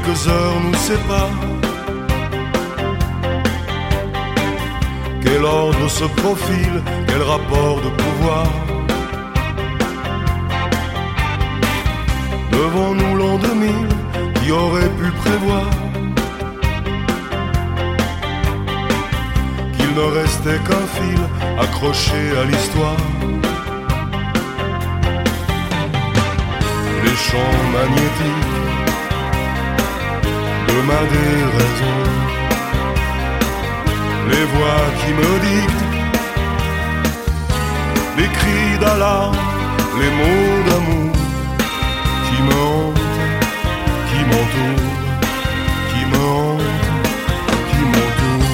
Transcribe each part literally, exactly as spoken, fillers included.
quelques heures nous séparent. Quel ordre se profile, quel rapport de pouvoir? Devant-nous l'an deux mille, qui aurait pu prévoir qu'il ne restait qu'un fil accroché à l'histoire? Les champs magnétiques de ma déraison, les voix qui me dictent, les cris d'alarme, les mots d'amour qui me hantent, qui m'entourent, qui me hantent, qui m'entourent.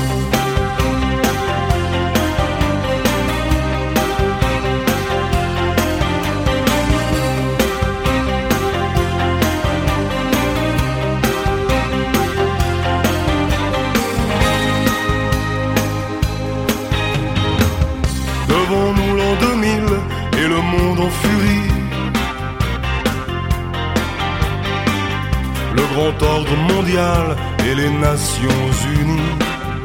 Devant-nous l'an deux mille et le monde en furie. Le grand ordre mondial et les Nations Unies.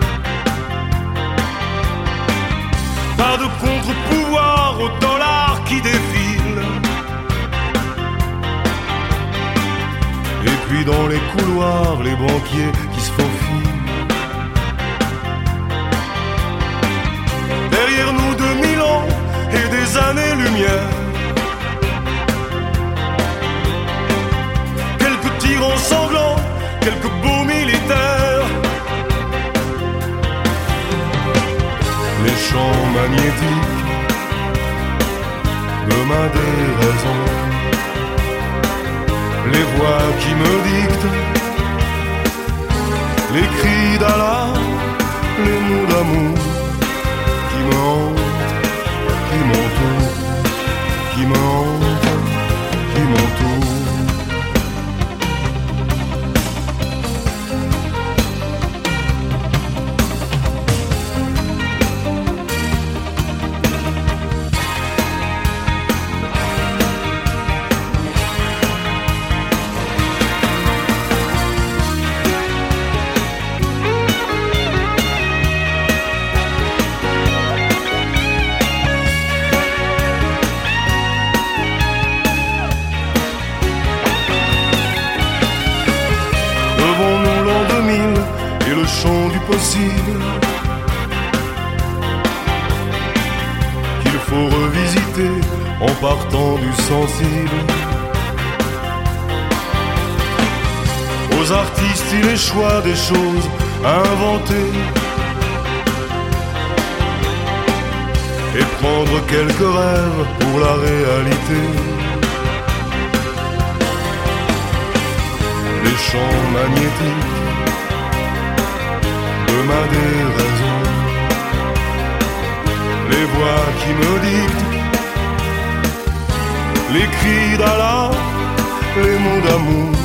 Pas de contre-pouvoir au dollar qui défile. Et puis dans les couloirs, les banquiers qui se faufilent. Derrière nous deux mille ans et des années-lumière. Quelques tyrans sanglants, quelques beaux militaires. Les champs magnétiques de ma déraison, les voix qui me dictent, les cris d'alarme, les mots d'amour qui me hantent, qui m'entourent, qui me hantent, qui m'entourent. Devant-nous l'an deux mille et le champ du possible qu'il faut revisiter en partant du sensible. Aux artistes il est choix des choses à inventer et prendre quelques rêves pour la réalité. Les champs magnétiques de ma déraison, les voix qui me dictent, les cris d'alarme, les mots d'amour